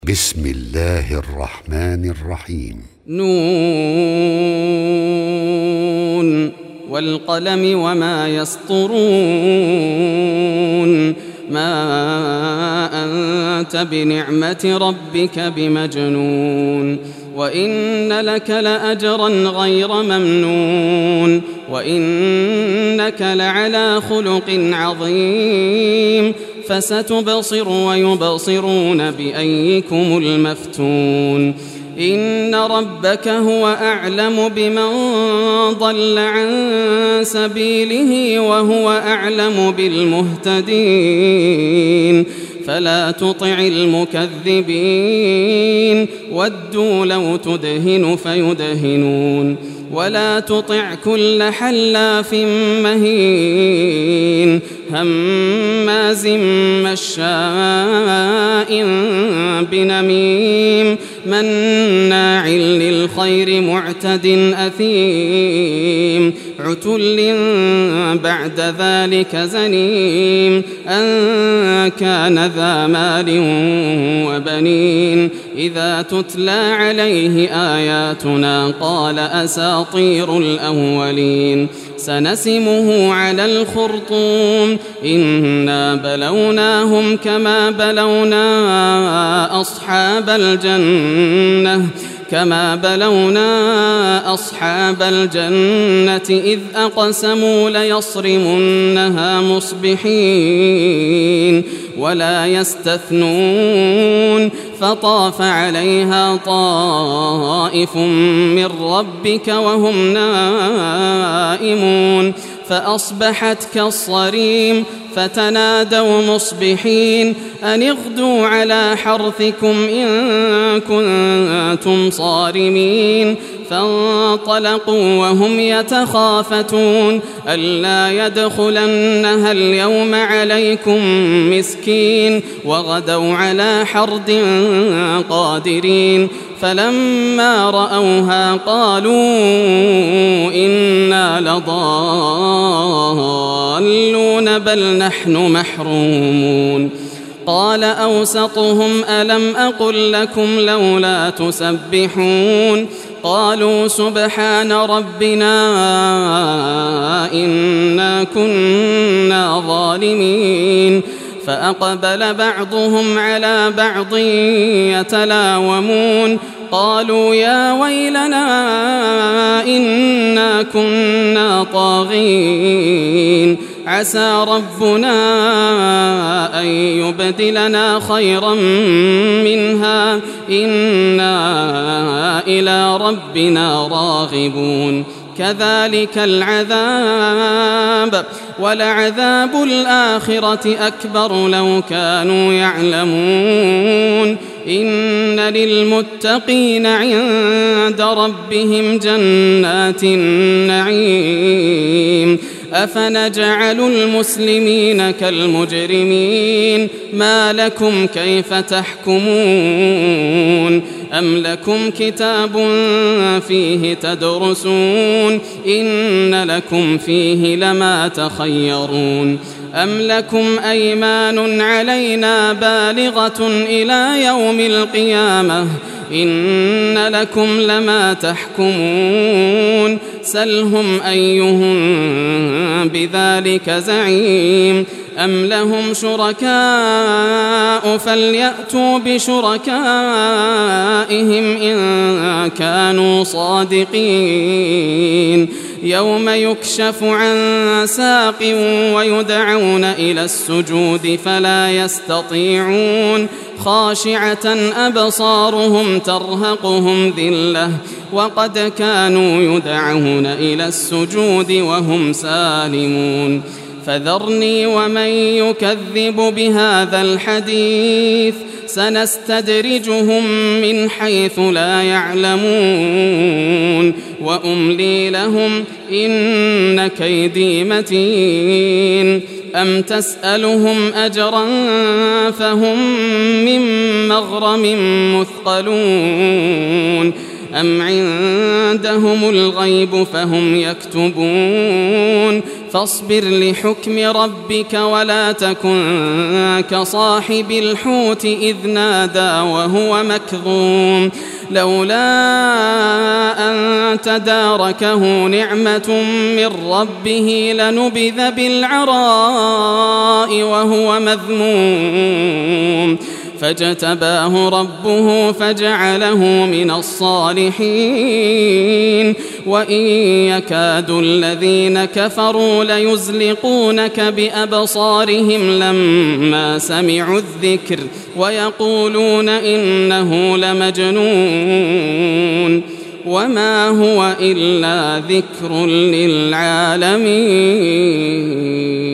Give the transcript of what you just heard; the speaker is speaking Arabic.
بسم الله الرحمن الرحيم. نون والقلم وما يسطرون. ما أنت بنعمة ربك بمجنون. وإن لك لأجرا غير ممنون. وإنك لعلى خلق عظيم. فستبصر ويبصرون بأيكم المفتون. إن ربك هو أعلم بمن ضل عن سبيله وهو أعلم بالمهتدين. فلا تطع المكذبين ودوا لو تدهن فيدهنون. ولا تطع كل حلاف مهين هماز مشاء بنميم مناع للخير معتد أثيم عتل بعد ذلك زنيم أن كان ذا مال وبنين. إذا تتلى عليه آياتنا قال أساطير الأولين. سنسمه على الخرطوم. إنا بلوناهم كما بلونا أصحاب الجنة إذ أقسموا ليصرمنها مصبحين ولا يستثنون. فطاف عليها طائف من ربك وهم نائمون فأصبحت كالصريم. فتنادوا مصبحين أن اغدوا على حرثكم إن كنتم صارمين. فانطلقوا وهم يتخافتون ألا يدخلنها اليوم عليكم مسكين. وغدوا على حرد قادرين. فلما رأوها قالوا إنا لضالون بل نحن محرومون. قال أوسطهم ألم أقل لكم لولا تسبحون. قالوا سبحان ربنا إنا كنا ظالمين. فأقبل بعضهم على بعض يتلاومون قالوا يا ويلنا إنا كنا طاغين. عسى ربنا أن يبدلنا خيرا منها إنا إلى ربنا راغبون. كذلك العذاب ولعذاب الآخرة أكبر لو كانوا يعلمون. إن للمتقين عند ربهم جنات النعيم. أفنجعل المسلمين كالمجرمين ما لكم كيف تحكمون. أم لكم كتاب فيه تدرسون إن لكم فيه لما تخيرون. أم لكم أيمان علينا بالغة إلى يوم القيامة إن لكم لما تحكمون. سلهم أيهم بذلك زعيم. أم لهم شركاء فليأتوا بشركائهم إن كانوا صادقين. يوم يكشف عن ساق ويدعون إلى السجود فلا يستطيعون. خاشعة أبصارهم ترهقهم ذلة وقد كانوا يدعون إلى السجود وهم سالمون. فذرني ومن يكذب بهذا الحديث سنستدرجهم من حيث لا يعلمون. وأملي لهم إن كيدي متين. أم تسألهم أجرا فهم من مغرم مثقلون. أم عندهم الغيب فهم يكتبون فاصبر لحكم ربك ولا تكن كصاحب الحوت إذ نادى وهو مكظوم لولا أن تداركه نعمة من ربه لنبذ بالعراء وهو مذموم فاجتباه ربه فجعله من الصالحين وإن يكاد الذين كفروا ليزلقونك بأبصارهم لما سمعوا الذكر ويقولون إنه لمجنون وما هو إلا ذكر للعالمين.